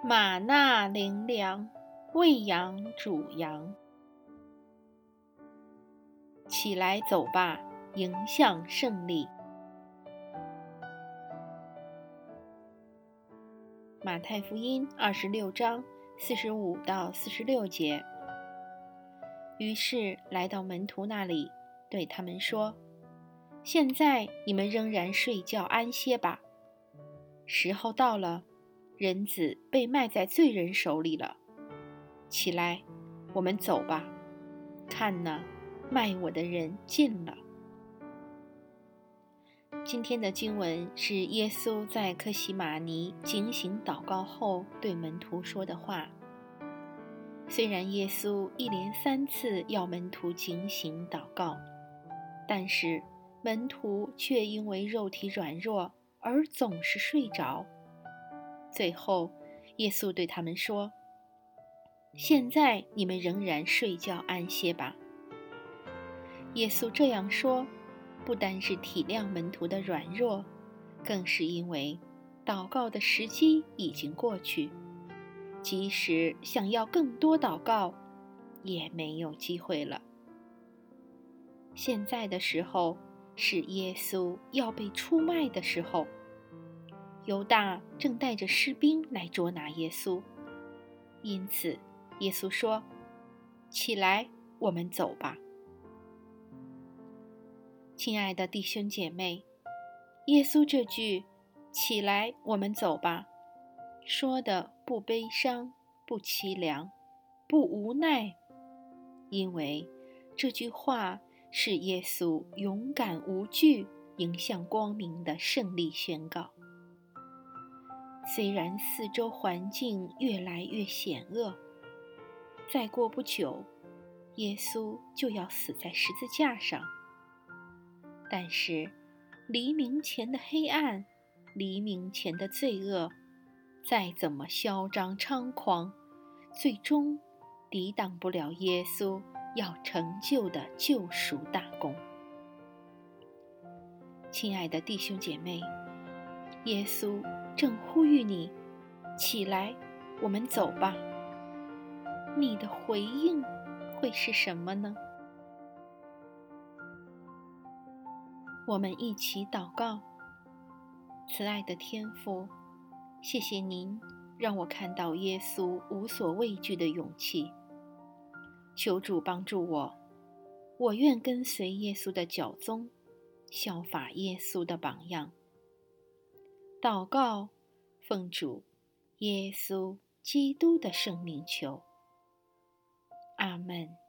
玛纳灵粮，喂养主羊。起来走吧，迎向胜利。马太福音26章45到46节。于是来到门徒那里，对他们说：现在你们仍然睡觉安歇吧。时候到了，人子被卖在罪人手里了。起来，我们走吧。看哪，卖我的人近了。今天的经文是耶稣在客西马尼警醒祷告后对门徒说的话。虽然耶稣一连3次要门徒警醒祷告，但是门徒却因为肉体软弱而总是睡着。最后，耶稣对他们说：现在你们仍然睡觉安歇吧。耶稣这样说，不单是体谅门徒的软弱，更是因为祷告的时机已经过去，即使想要更多祷告，也没有机会了。现在的时候是耶稣要被出卖的时候，犹大正带着士兵来捉拿耶稣，因此耶稣说：起来，我们走吧。亲爱的弟兄姐妹，耶稣这句起来，我们走吧，说的不悲伤，不凄凉，不无奈，因为这句话是耶稣勇敢无惧迎向光明的胜利宣告。虽然四周环境越来越险恶，再过不久，耶稣就要死在十字架上，但是黎明前的黑暗，黎明前的罪恶，再怎么嚣张猖狂，最终抵挡不了耶稣要成就的救赎大功。亲爱的弟兄姐妹，耶稣正呼吁你，起来，我们走吧。你的回应会是什么呢？我们一起祷告。慈爱的天父，谢谢您让我看到耶稣无所畏惧的勇气。求主帮助我，我愿跟随耶稣的脚踪，效法耶稣的榜样。祷告，奉主耶稣基督的圣名求。阿们。